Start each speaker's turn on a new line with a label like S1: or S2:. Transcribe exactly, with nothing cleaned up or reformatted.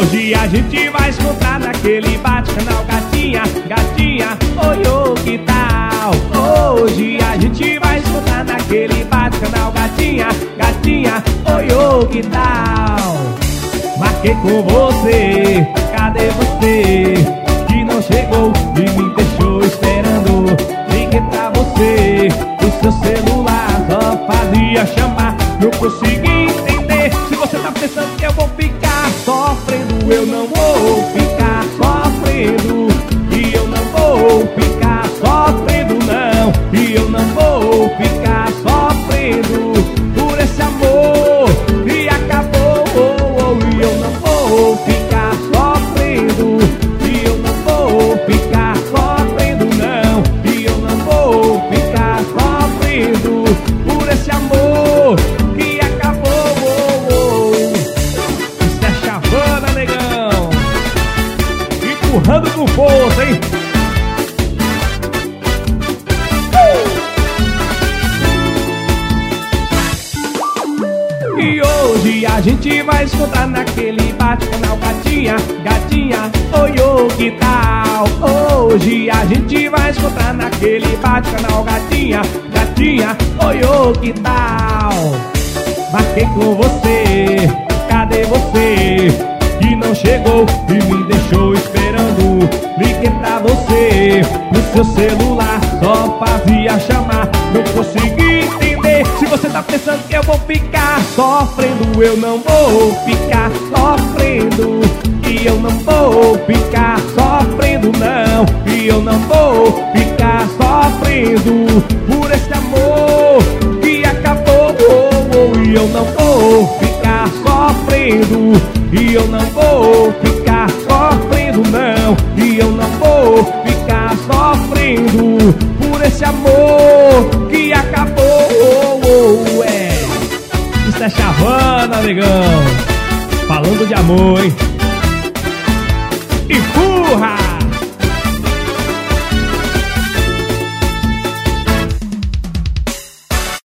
S1: hoje a gente vai escutar naquele bate-canal. Gatinha, gatinha, oi, ô, que tal? Hoje a gente vai escutar naquele bate-canal. Gatinha, gatinha, oi, ô, que tal? Marquei com você, cadê você? Que não chegou e me deixou esperando. Liguei pra você, o seu celular só fazia chamar. Não consegui entender. Se você tá pensando que eu vou ficar sofrendo, eu não vou ficar sofrendo. E eu não vou ficar sofrendo, não. E eu não vou ficar sofrendo por esse amor que acabou. E eu não vou ficar sofrendo. E eu não vou ficar sofrendo, não. E eu não vou ficar sofrendo por esse amor que acabou. Isso é Chavana, negão. Empurrando com força, hein? E hoje a gente vai escutar naquele bate-canal. Gatinha, gatinha, oi, ô, que tal? Hoje a gente vai escutar naquele bate-canal. Gatinha, gatinha, oi, ô, que tal? Marquei com você, cadê você? Que não chegou e me deixou esperando. Liguei pra você, no seu celular só fazia chamar. Não consegui entender. Se você tá pensando que eu vou ficar sofrendo, eu não vou ficar sofrendo. E eu não vou ficar sofrendo, não. E eu não vou ficar sofrendo por esse amor que acabou. E eu não vou ficar sofrendo. E eu não vou ficar sofrendo, não. E eu não vou ficar sofrendo por esse amor que acabou. É, isso é Chavana, negão. Falando de amor, hein? Empurra!